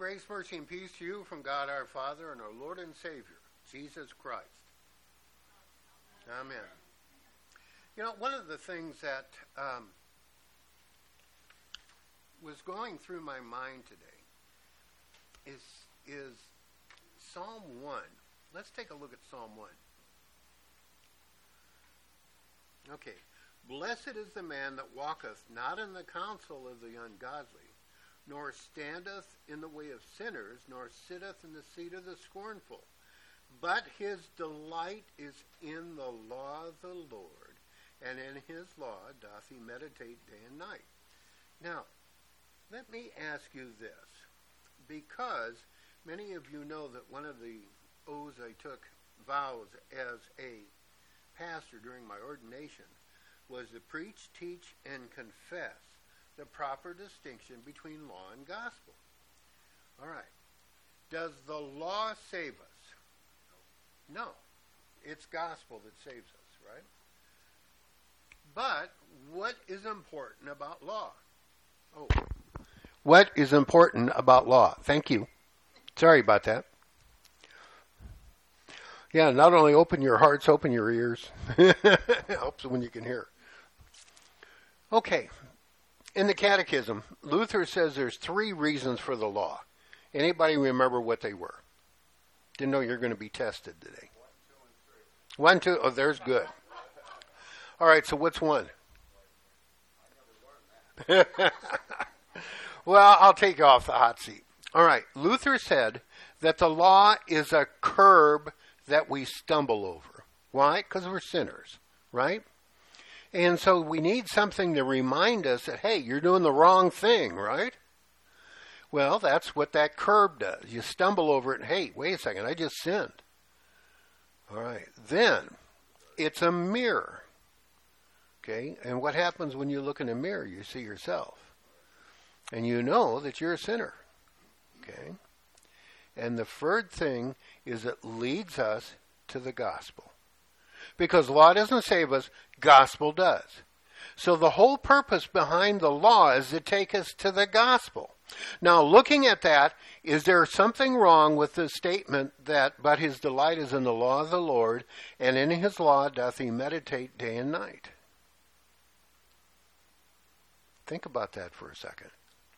Grace, mercy, and peace to you from God our Father and our Lord and Savior, Jesus Christ. Amen. You know, one of the things that was going through my mind today is Psalm 1. Let's take a look at Psalm 1. Okay. Blessed is the man that walketh not in the counsel of the ungodly, nor standeth in the way of sinners, nor sitteth in the seat of the scornful. But his delight is in the law of the Lord, and in his law doth he meditate day and night. Now, let me ask you this, because many of you know that one of the oaths I took vows as a pastor during my ordination was to preach, teach, and confess the proper distinction between law and gospel. All right. Does the law save us? No. It's gospel that saves us, right? But what is important about law? What is important about law? Thank you. Sorry about that. Yeah, not only open your hearts, open your ears. It helps when you can hear. Okay. In the Catechism, Luther says there's 3 reasons for the law. Anybody remember what they were? Didn't know you're going to be tested today. 1, 2, 1, 2. Oh, there's good. All right, so what's 1? Well, I'll take you off the hot seat. All right, Luther said that the law is a curb that we stumble over. Why? Because we're sinners, right? And so we need something to remind us that, hey, you're doing the wrong thing, right? Well, that's what that curb does. You stumble over it and, hey, wait a second, I just sinned. All right. Then it's a mirror. Okay? And what happens when you look in a mirror? You see yourself. And you know that you're a sinner. Okay? And the third thing is it leads us to the gospel. Because law doesn't save us, gospel does. So the whole purpose behind the law is to take us to the gospel. Now, looking at that, is there something wrong with the statement that, but his delight is in the law of the Lord, and in his law doth he meditate day and night? Think about that for a second.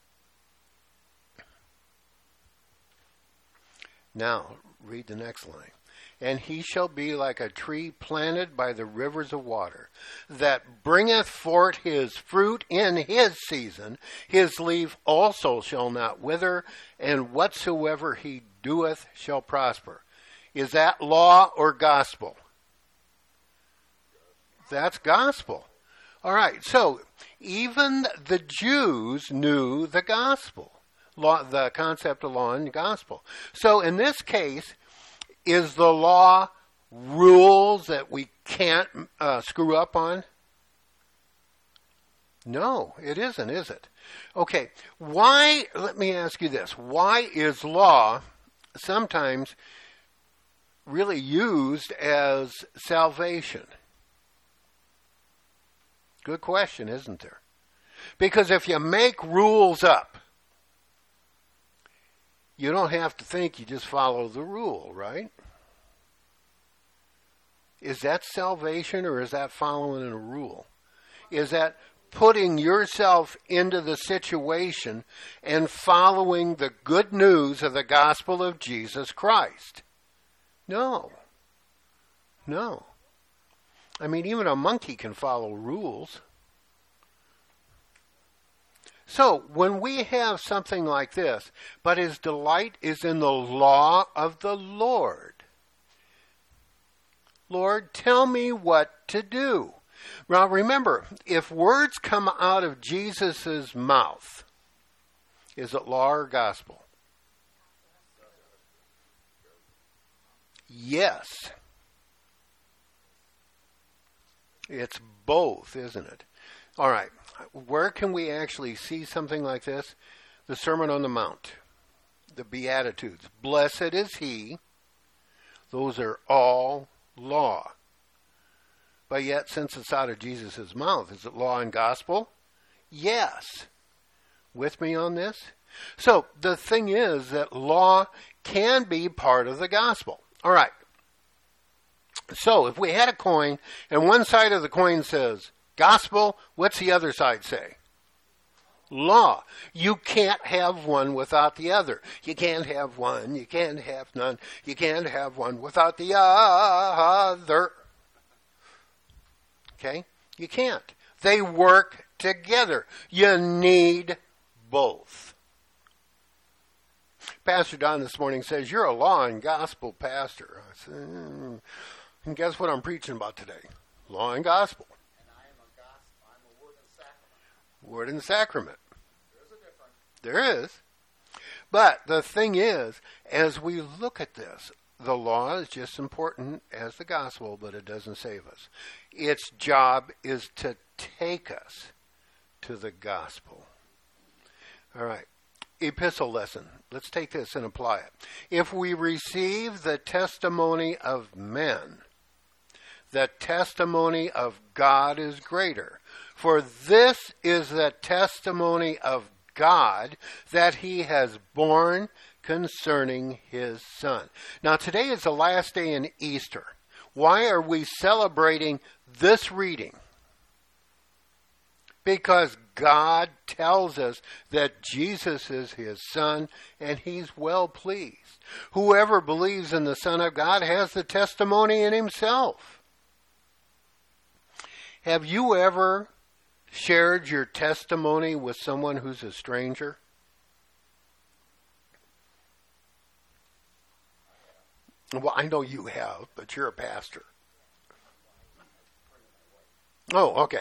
Now, read the next line. And he shall be like a tree planted by the rivers of water, that bringeth forth his fruit in his season. His leaf also shall not wither, and whatsoever he doeth shall prosper. Is that law or gospel? That's gospel. All right, so even the Jews knew the gospel, the concept of law and gospel. So in this case, is the law rules that we can't screw up on? No, it isn't, is it? Okay, let me ask you this. Why is law sometimes really used as salvation? Good question, isn't there? Because if you make rules up, you don't have to think, you just follow the rule, right? Is that salvation or is that following a rule? Is that putting yourself into the situation and following the good news of the gospel of Jesus Christ? No. No. I mean, even a monkey can follow rules. So, when we have something like this, but his delight is in the law of the Lord. Lord, tell me what to do. Now, remember, if words come out of Jesus' mouth, is it law or gospel? Yes. It's both, isn't it? All right. Where can we actually see something like this? The Sermon on the Mount, the Beatitudes. Blessed is he. Those are all law. But yet, since it's out of Jesus' mouth, is it law and gospel? Yes. With me on this? So the thing is that law can be part of the gospel. All right. So if we had a coin and one side of the coin says gospel, what's the other side say? Law. You can't have one without the other. You can't have one. You can't have none. You can't have one without the other. Okay? You can't. They work together. You need both. Pastor Don this morning says, you're a law and gospel pastor. I said, and guess what I'm preaching about today? Law and gospel. And I am a gospel. I'm a word and sacrament. Word and sacrament. There's a difference. There is. But the thing is, as we look at this, the law is just important as the gospel, but it doesn't save us. Its job is to take us to the gospel. All right. Epistle lesson. Let's take this and apply it. If we receive the testimony of men, the testimony of God is greater. For this is the testimony of God that he has borne concerning his Son. Now today is the last day in Easter. Why are we celebrating this reading? Because God tells us that Jesus is his Son and he's well pleased. Whoever believes in the Son of God has the testimony in himself. Have you ever shared your testimony with someone who's a stranger? Well, I know you have, but you're a pastor. Oh, okay.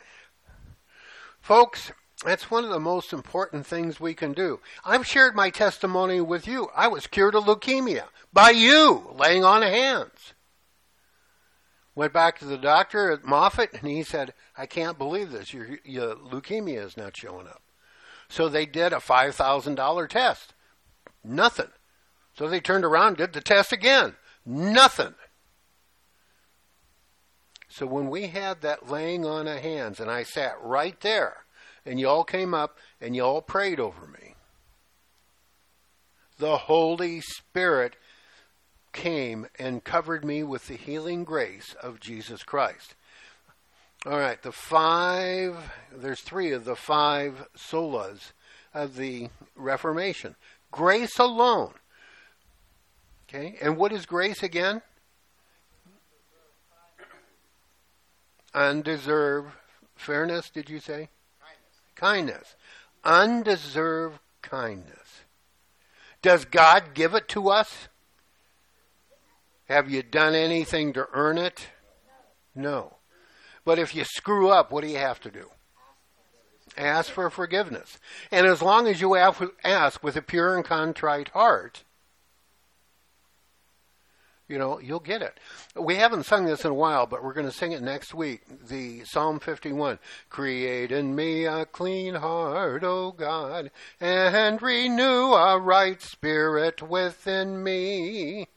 Folks, that's one of the most important things we can do. I've shared my testimony with you. I was cured of leukemia by you laying on of hands. Went back to the doctor at Moffitt, and he said, I can't believe this. Your leukemia is not showing up. So they did a $5,000 test. Nothing. So they turned around and did the test again. Nothing. So when we had that laying on of hands, and I sat right there, and you all came up, and you all prayed over me, the Holy Spirit came and covered me with the healing grace of Jesus Christ. All right, there's 3 of the 5 solas of the Reformation. Grace alone. Okay, and what is grace again? Undeserved fairness, did you say? Kindness. Undeserved kindness. Does God give it to us? Have you done anything to earn it? No. But if you screw up, what do you have to do? Ask for forgiveness. And as long as you ask with a pure and contrite heart, you'll get it. We haven't sung this in a while, but we're going to sing it next week. The Psalm 51. Create in me a clean heart, O God, and renew a right spirit within me.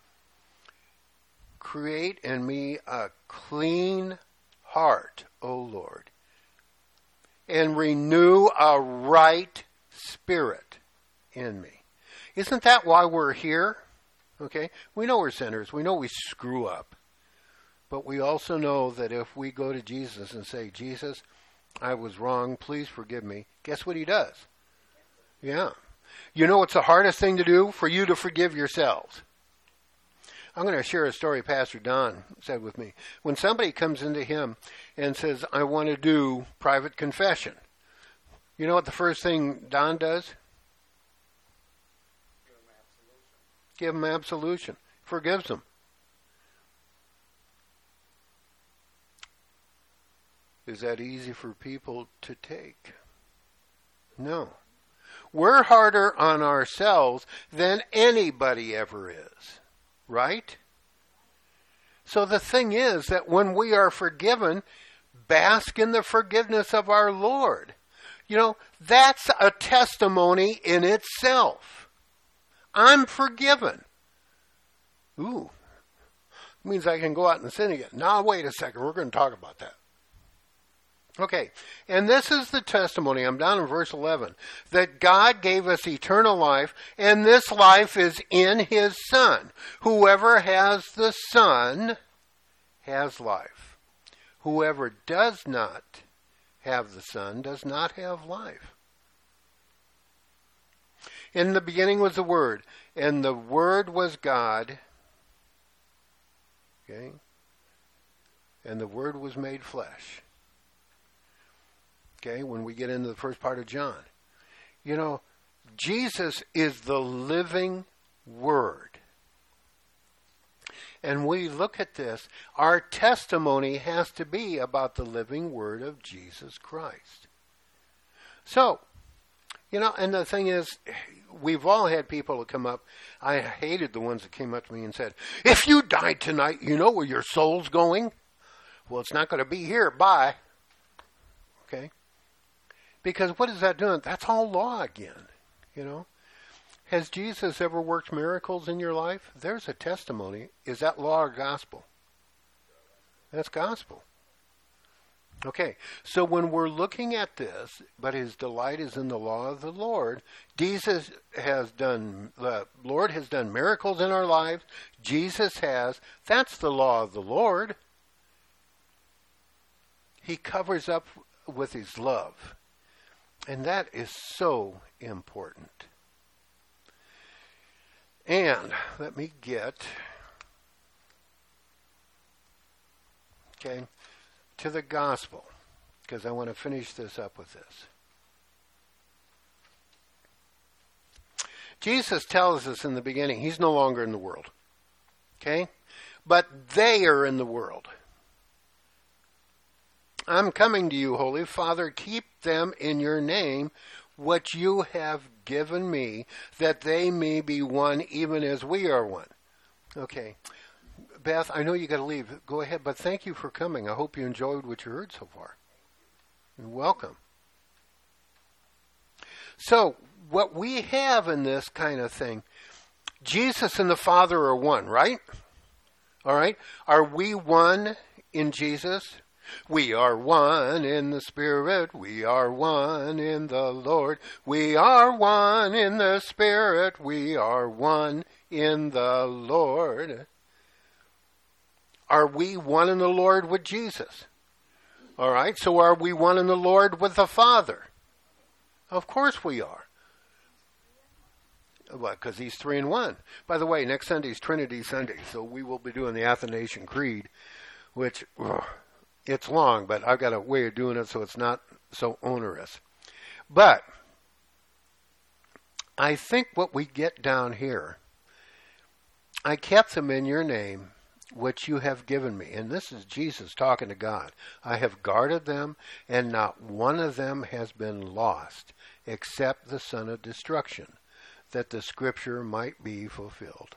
Create in me a clean heart, O Lord, and renew a right spirit in me. Isn't that why we're here? Okay, we know we're sinners. We know we screw up. But we also know that if we go to Jesus and say, Jesus, I was wrong, please forgive me, guess what he does? Yeah. You know what's the hardest thing to do? For you to forgive yourselves. I'm going to share a story Pastor Don said with me. When somebody comes into him and says, I want to do private confession, you know what the first thing Don does? Give him absolution. Forgives him. Is that easy for people to take? No. We're harder on ourselves than anybody ever is. Right? So the thing is that when we are forgiven, bask in the forgiveness of our Lord. That's a testimony in itself. I'm forgiven. Ooh. Means I can go out and sin again. Now, wait a second. We're going to talk about that. Okay, and this is the testimony, I'm down in verse 11, that God gave us eternal life, and this life is in His Son. Whoever has the Son has life. Whoever does not have the Son does not have life. In the beginning was the Word, and the Word was God. Okay? And the Word was made flesh. Okay, when we get into the first part of John. You know, Jesus is the living Word. And we look at this, our testimony has to be about the living Word of Jesus Christ. So, you know, and the thing is, we've all had people that come up. I hated the ones that came up to me and said, if you died tonight, you know where your soul's going? Well, it's not going to be here. Bye. Okay? Because what is that doing? That's all law again, you know. Has Jesus ever worked miracles in your life? There's a testimony. Is that law or gospel? That's gospel. Okay, so when we're looking at this, but his delight is in the law of the Lord, the Lord has done miracles in our lives. Jesus has. That's the law of the Lord. He covers up with his love. And that is so important. And let me get, to the gospel, because I want to finish this up with this. Jesus tells us in the beginning, he's no longer in the world. Okay? But they are in the world. I'm coming to you, Holy Father, keep them in your name, what you have given me, that they may be one even as we are one. Okay. Beth, I know you got to leave. Go ahead, but thank you for coming. I hope you enjoyed what you heard so far. And welcome. So, what we have in this kind of thing, Jesus and the Father are one, right? All right? Are we one in Jesus? We are one in the Spirit. We are one in the Lord. We are one in the Spirit. We are one in the Lord. Are we one in the Lord with Jesus? All right, so are we one in the Lord with the Father? Of course we are. Well, because he's 3 in 1. By the way, next Sunday is Trinity Sunday, so we will be doing the Athanasian Creed, which... it's long, but I've got a way of doing it so it's not so onerous. But I think what we get down here, I kept them in your name, which you have given me. And this is Jesus talking to God. I have guarded them, and not one of them has been lost, except the son of destruction, that the scripture might be fulfilled.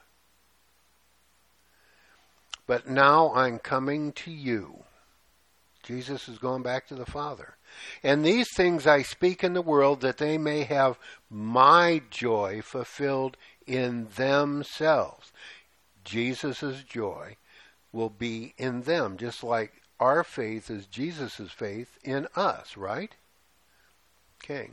But now I'm coming to you. Jesus is going back to the Father. And these things I speak in the world, that they may have my joy fulfilled in themselves. Jesus' joy will be in them, just like our faith is Jesus' faith in us, right? Okay.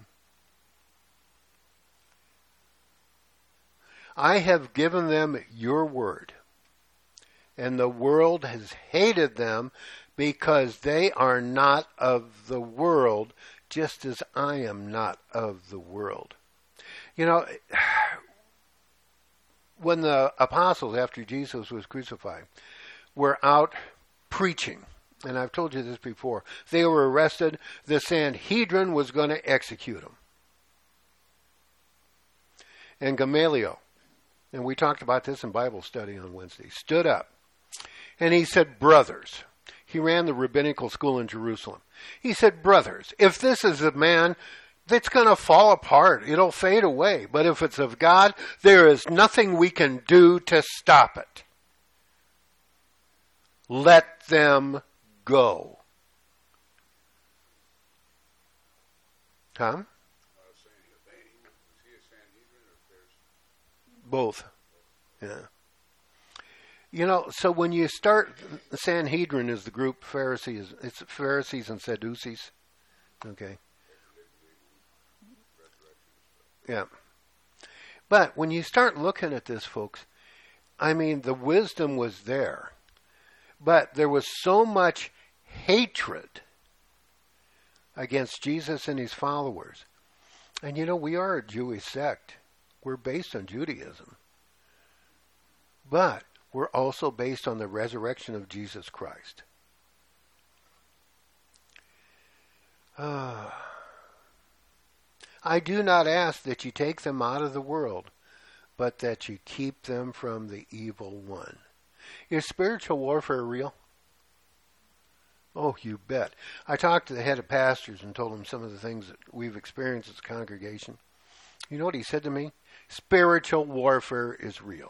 I have given them your word, and the world has hated them, because they are not of the world, just as I am not of the world. You know, when the apostles, after Jesus was crucified, were out preaching, and I've told you this before, they were arrested. The Sanhedrin was going to execute them. And Gamaliel, and we talked about this in Bible study on Wednesday, stood up, and he said, brothers, he ran the rabbinical school in Jerusalem. He said, brothers, if this is a man, it's going to fall apart. It'll fade away. But if it's of God, there is nothing we can do to stop it. Let them go. Tom? Both. Yeah. So when you start, the Sanhedrin is the group Pharisees. It's Pharisees and Sadducees. Okay. Yeah. But when you start looking at this, folks, I mean, the wisdom was there. But there was so much hatred against Jesus and his followers. And we are a Jewish sect. We're based on Judaism. But we're also based on the resurrection of Jesus Christ. I do not ask that you take them out of the world, but that you keep them from the evil one. Is spiritual warfare real? Oh, you bet. I talked to the head of pastors and told him some of the things that we've experienced as a congregation. You know what he said to me? Spiritual warfare is real.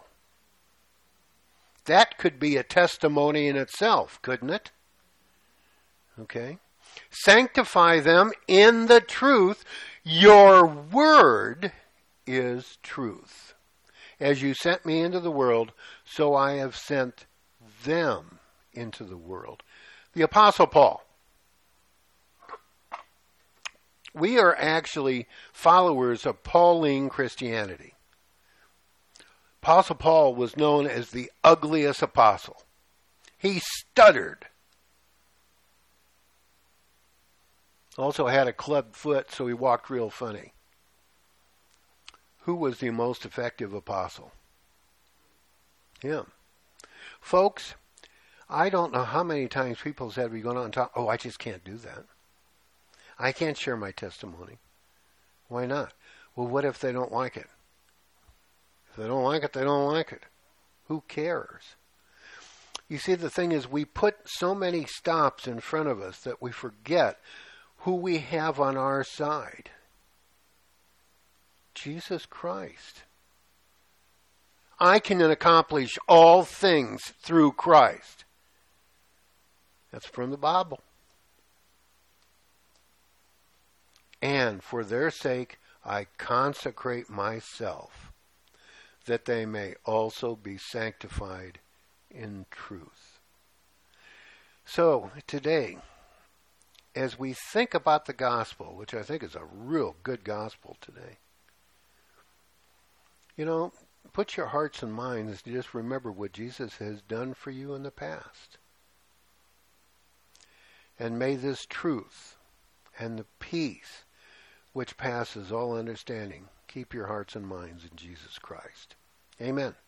That could be a testimony in itself, couldn't it? Okay. Sanctify them in the truth. Your word is truth. As you sent me into the world, so I have sent them into the world. The Apostle Paul. We are actually followers of Pauline Christianity. Apostle Paul was known as the ugliest apostle. He stuttered. Also had a clubbed foot, so he walked real funny. Who was the most effective apostle? Him. Folks, I don't know how many times people said, we going on and talk, oh, I just can't do that. I can't share my testimony. Why not? Well, what if they don't like it? If they don't like it, they don't like it. Who cares? You see, the thing is, we put so many stops in front of us that we forget who we have on our side. Jesus Christ. I can accomplish all things through Christ. That's from the Bible. And for their sake, I consecrate myself, that they may also be sanctified in truth. So, today, as we think about the gospel, which I think is a real good gospel today, put your hearts and minds to just remember what Jesus has done for you in the past. And may this truth and the peace which passes all understanding keep your hearts and minds in Jesus Christ. Amen.